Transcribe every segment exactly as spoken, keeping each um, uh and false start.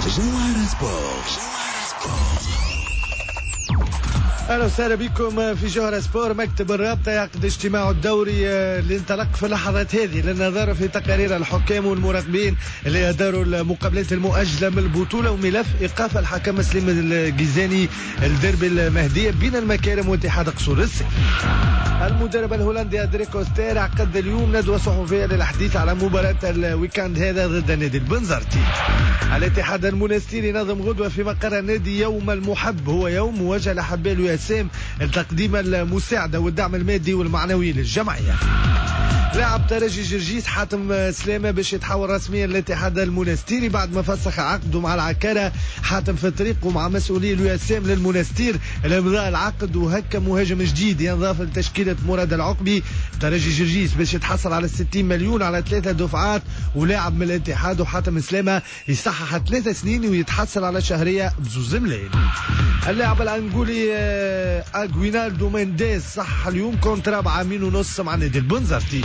جوهرة سبورت. اهلا وسهلا بكم في جوهرة سبور. مكتب الرابطة يعقد اجتماعه الدوري اللي انطلق في اللحظات هذه للنظر في تقارير الحكام والمراقبين اللي داروا المقابلات المؤجلة من البطولة وملف ايقاف الحكم مسلم الجيزاني الدربي المهدية بين المكارم واتحاد قصور السيف. المدرب الهولندي أدريكو ستير عقد اليوم ندوة صحفية للحديث على مباراة الويكاند هذا ضد نادي البنزرتي. الاتحاد المنستيري نظم غدوة في مقر النادي يوم المحب، هو يوم موجه لحبال الوسام لتقديم المساعدة والدعم المادي والمعنوي للجمعية. لاعب ترجي جرجيس حاتم سلامة باش يتحول رسميا للاتحاد المنستيري بعد ما فسخ عقده مع العكارة. حاتم في طريقه مع مسؤولي الوسام للمنستير لامضاء العقد، وهكا مهاجم جديد ينضاف لتشكيلة مراد العقبي ترجي جرجيس باش يتحصل على ستين مليون على ثلاثة دفعات، ولاعب من الاتحاد. وحاتم سلامة يصحح ثلاثة سنين ويتحصل على شهرية بزوز ملايين. اللاعب الانغولي اغوينالدو مينديز صح اليوم كونترا بعامين ونص مع نادي البنزرتي.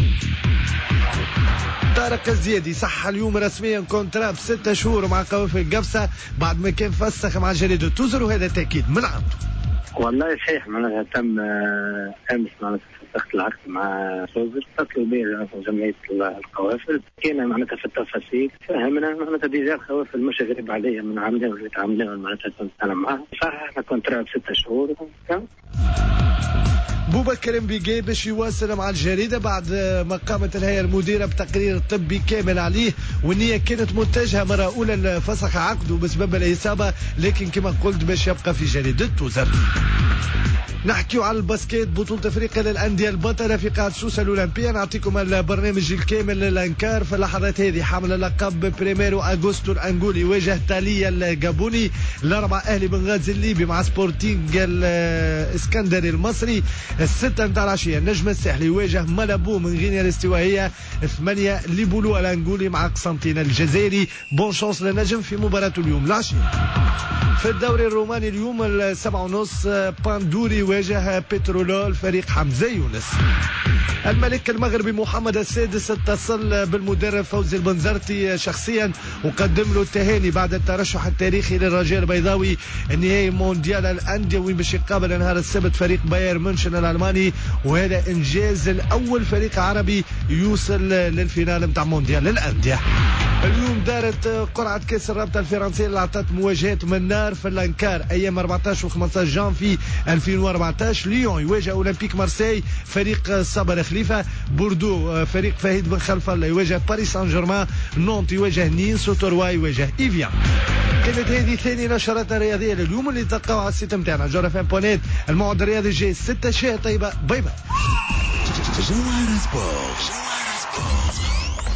طارق الزيادي صح اليوم رسميا كونترا بستة شهور مع قوافل القفصة بعد ما كان فسخ مع جريدة توزر، وهذا تأكيد من عنده. والله صحيح معناها تم امس معناتها فسخت العقد مع توزر، اتصلوا بي جمعية القوافل كان معناتها في التفاصيل فهمنا معناتها ديجا القوافل مش غريب عليا من عاملين اللي تعاملنا معناتها كنت انا معاه صح احنا كونترا بستة شهور. بوبكر مبيقي باش يواصل مع الجريدة بعد ما قامت الهيئة المديرة بتقرير طبي كامل عليه، والنية كانت متجهة مرة أولى لفسخ عقده بسبب الإصابة، لكن كما قلت باش يبقى في جريدة توزر. نحكيو على الباسكيت، بطولة افريقيا للانديه البطله في قاعة سوسة الاولمبيه. نعطيكم البرنامج الكامل للانكار في اللحظات هذه. حامل اللقب بريميرو اغوستو الانغولي واجه تاليا الجابوني. الاربعه اهلي بنغازي الليبي مع سبورتينغ الاسكندري المصري. الستة نتاع العشيه النجم الساحلي يواجه مالابو من غينيا الاستوائيه. ثمانية ليبولو الانغولي مع قسنطينة الجزائري. بون شانس للنجم في مباراته اليوم العشيه. في الدوري الروماني اليوم السبعة ونص باندوري واجه بترولول فريق حمزة يونس. الملك المغربي محمد السادس اتصل بالمدرب فوزي البنزرتي شخصيا وقدم له التهاني بعد الترشح التاريخي للرجاء البيضاوي النهائي مونديال الأندية وين باش يقابل نهار السبت فريق بايرن مونشن الألماني، وهذا إنجاز الأول فريق عربي يوصل للفينال نتاع مونديال الأندية. اليوم دارت قرعة كأس الرابطة الفرنسية اللي عطت مواجهات من نار في الانكار ايام أربعطاش و خمسطاش جانفي ألفين وأربعطاش. ليون يواجه اولمبيك مارسيل فريق صابر خليفة. بوردو فريق فهيد بن خلف الله يواجه باريس سان جيرمان. نونت يواجه نيس، وتوروا يواجه ايفيان. كانت هذه ثاني نشرات الرياضية لليوم اللي تلقاوها على السيت نتاعنا جوهرة فان بونيت. الموعد الرياضي الجاي ستة شهر طيبة. باي باي.